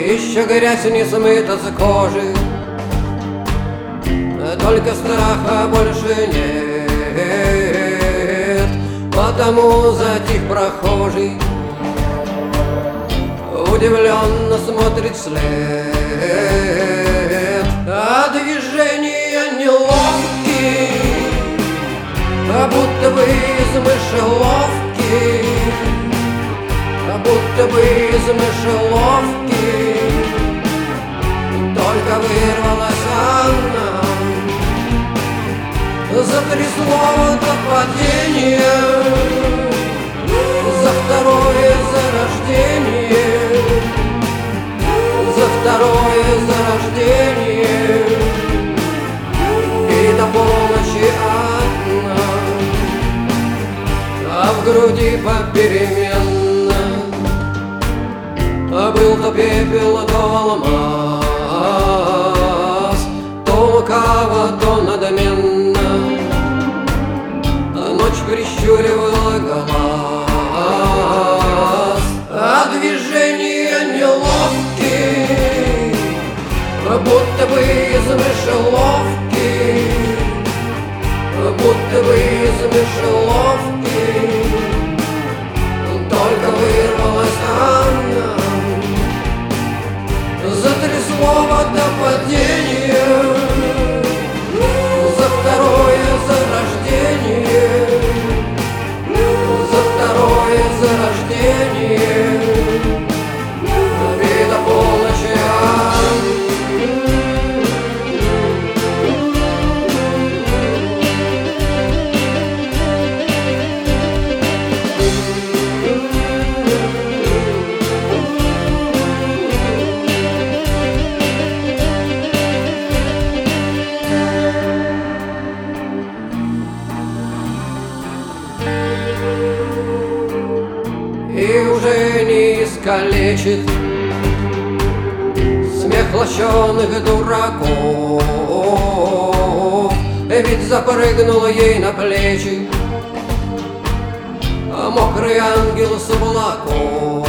Еще грязь не смыта с кожи, только страха больше нет. Потому затих прохожий, удивленно смотрит вслед. А движения неловкие, как будто бы из мышеловки, как будто бы из мышеловки. Только вырвалась она, затрясло до падения, за второе зарождение, за второе зарождение. И до полночи одна, а в груди попеременно был то пепел, то алмаз, то лукаво, то надменно ночь прищуривала глаз. А движения неловкие, будто бы из мышеловки, будто бы из мышеловки. Только вырвалась она, затрясло до падения, за второе зарождение, за второе зарождение. И до полночи и уже не искалечит смех лощеных дураков, ведь запрыгнул ей на плечи мокрый ангел с облаков.